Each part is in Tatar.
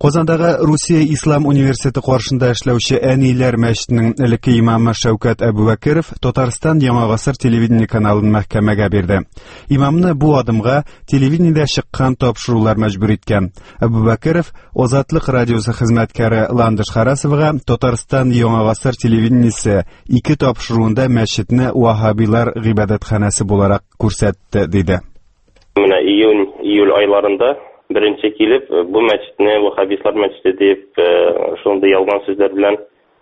Казандагы Русия Ислам университеты каршында эшләүче Әниләр мәчетенең элекке имамы Шәүкәт Әбүбәкеров Татарстан Яңа гасыр телевидение каналын мәхкәмәгә бирде. Имамны бу адымга телевидениедә чыккан тапшырулар мәҗбүр иткән. Әбүбәкеров Азатлык радиосы хезмәткәре Ландыш Харасовага Татарстан Яңа гасыр телевидениесе 2 тапшыруында мәчетне ваһабилар гыйбадәтханәсе буларак күрсәтте диде. Менә июль айларында birinci kelip bu мәчетне вахабислар мәчете дип шундый ялган сүзләр белән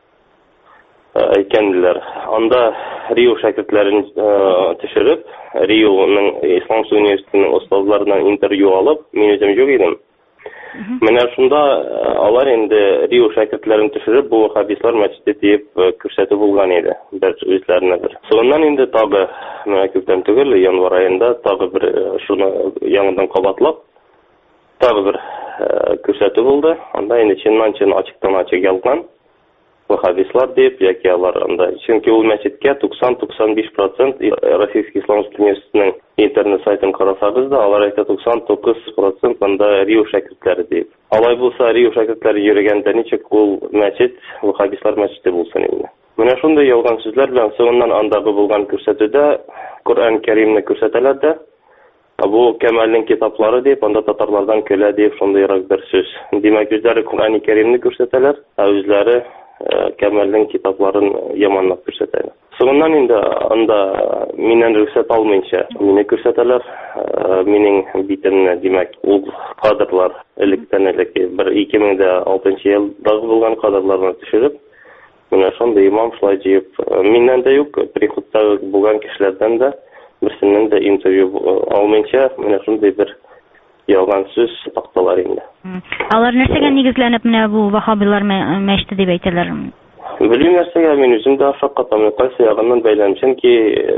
әйткәннәр. Анда Рио шәкертләрен төшереп, Рионың Ислам университетының остазларынан интервью алып, мин үзем юк идем. Менә шунда алар инде Рио шәкертләрен төшереп, бу вахабислар мәчете дип күрсәтеп булган иде. Бер үзләренә бер. Соңыннан инде тагы менә күптән түгел, январ аенда тагы бер шуны яңадан кабатлап тагы бер күрсәтү булды. Анда инде чыннан-чын ачыктан-ачык ялган вахабислар дип, яки алар анда. Чөнки ул мәчеткә 90-95% Российский исламский университетының интернет сайтын карасагыз да, алар әйтә 99% анда Рио шәкертләре дип. Алай булса, Рио шәкертләре йөргәндә ничек ул мәчет вахабислар мәчете булсын инде. Менә шундый ялган сүзләр белән соңыннан андагы булган күрсәтүдә Коръән Кәримне күрсәтәләр дә. Бу Кәмәлнең китаплары дип, анда татарлардан көлә дип, шундыйрак бер сүз. Димәк, үзләре Коръән Кәримне күрсәтәләр, ә үзләре Кәмәлнең китапларын яманлап күрсәтәләр. Соңыннан инде анда миннән рөхсәт алмыйча, мине күрсәтәләр, минең битемне, димәк, ул кадрлар электән бер 2006 елдагы булган кадрларны төшереп, менә шундый имам шулай җыеп, миннән дә юк, приходта булган кешеләрдән дә берсеннән дә интервью алмыйча, менә шундый бер ялган сүз такталар инде. Алар нәрсәгә нигезләнеп менә бу вахабилар мәчете дип әйтәләр? Белмим нәрсәгә, мин үзем дә шаккатам, кайсы ягыннан бәйләнеп, чөнки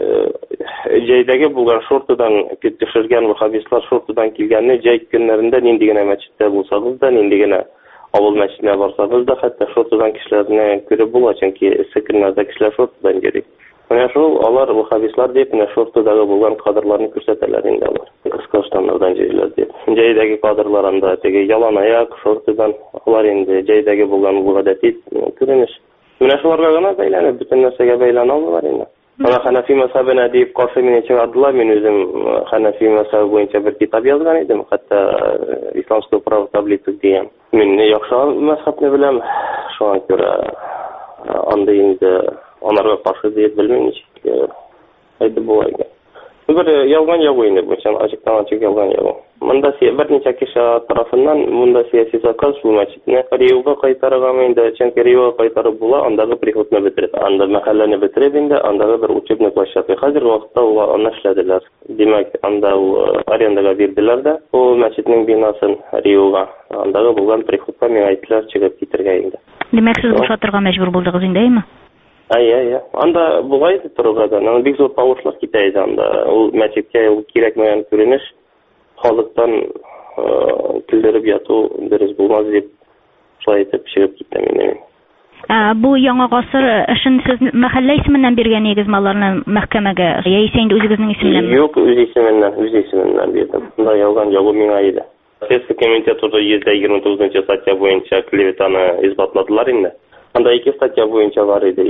җәйдәге булган шортыдан төшергән вахабистлар шортыдан килгәнне җәй көннәрендә нинди генә мәчеттә булсагыз да, нинди генә авыл мәчетенә барсагыз да, хәтта шортыдан кешеләрне күреп була, чөнки эссе көннәрдә кешеләр шортыдан йөри. Менә шул алар вахабислар дип, менә шортыдагы булган кадрларны күрсәтәләр инде алар. Кыскаштаннардан җыйлар дип. Җәйдәге кадрлар анда теге ялан аяк шортыдан алар инде җәйдәге булган бу гадәти күренеш. Менә шуларга гына бәйләнеп, бөтен нәрсәгә бәйләнә алмыйлар инде. Ана Ханафи мазһабына дип каршы мине чыгардылар, мин үзем Ханафи мазһабы буенча бер китап язган идем, хәтта исламское право таблица дигән. Мин яхшы мазһабны беләм, шуңа күрә анда инде Onlarga qarşı diye bilmem nичек aytып була икән. Бер ялган ягу инде бу, açıktan-açık ялган ягу. Монда бер ничә кеше тарафыннан монда сиясәт заказ бу мәчетне Риога кайтарырга инде, чөнки Риога кайтарып була, андагы приходны бетереп, анда мәхәлләне бетереп инде, андагы бер учебный площадка. Хәзер вакытта ул анышләделәр. Димәк, анда арендага бирделәр дә, ул мәчетнең бинасын Риога, андагы булган приходка миңа әйттеләр чыгып китәргә инде. Димәк, сез бушатырга мәҗбүр булдыгыз инде, әйме? Ай. Анда булай дип торырга да, аны бик зур тавышлар китә иде анда. Ул мәчеткә ул кирәкмәгән күренеш, халыктан килдереп яту дөрес булмас дип шулай итеп чыгып киттем инде. Бу яңа гасыр эшен сез мәхәллә исеменнән биргәнегезме аларны мәхкәмәгә? Яисә инде үзегезнең исеменнән? Юк, үз исеменнән бирдем. Анда ялган ягу миңа иде. Следственный комитет туры 129 статья буенча клеветаны исбатладылар инде. Анда 2 статья буенча бар иде,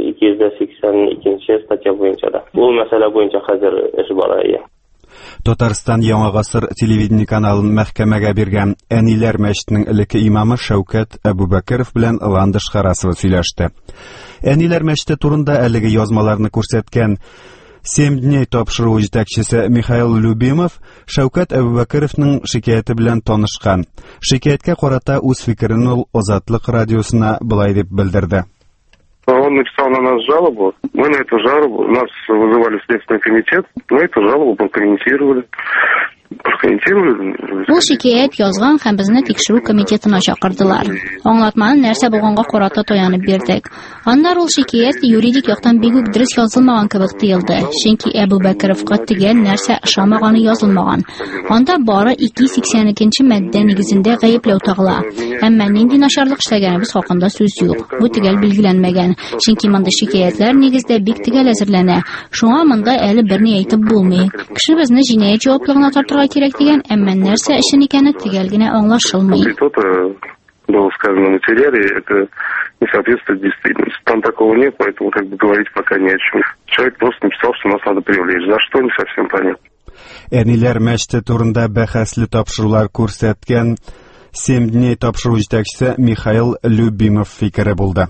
282 статья буенча да. Ул мәсьәлә буенча хәзер эш бара иде. Татарстан Яңа гасыр телевидение каналын мәхкәмәгә биргән Әниләр мәчетенең элекке имамы Шәүкәт Әбүбәкеров белән Ландыш Харасова сөйләште. Әниләр мәчете турында әлеге язмаларны күрсәткән 7 дней тапшыру җитәкчесе Михаил Любимов Шәүкәт Әбүбәкеровның шикаяты белән танышкан. Шикаятькә карата үз фикерен ул Азатлык радиосына былай дип белдерде. Он написал на нас жалобу. Мы на эту жалобу, нас вызывали в Следственный комитет, мы эту жалобу прокомментировали. Ул шикаят язган һәм безне тикшерү комитетына чакырдылар. Аңлатманы нәрсә булганга карата таянып бирдек. Аннары ул шикаят юридик яктан бик үк дөрес язылмаган кебек тоелды. Чөнки Әбүбәкеровка тигән нәрсә ошамаганы язылмаган. Анда бары 282-нче маддә нигезендә гаепләү тагыла. Әмма нинди начарлык эшләгәнебез хакында сүз юк. Бу тигәл билгеләнмәгән. Чөнки монда шикаятлар нигездә бик тигәл әзерләнә. Шуңа монда әле берни әйтеп булмый. Кеше безне җинаять җаваплыгына тартырга кирәк дигән, әмма нәрсә өчен икәне тигәл генә аңлашылмый. Кто-то было сказано в материале, это не соответствует действительности. Там такого нет, поэтому как бы говорить пока не о чем. Человек просто написал, что нас надо привлечь. За что, не совсем понятно. Әниләр мәчете турында бәхәсле тапшырулар күрсәткән 7 дней тапшыру җитәкчесе Михаил Любимов фикере булды.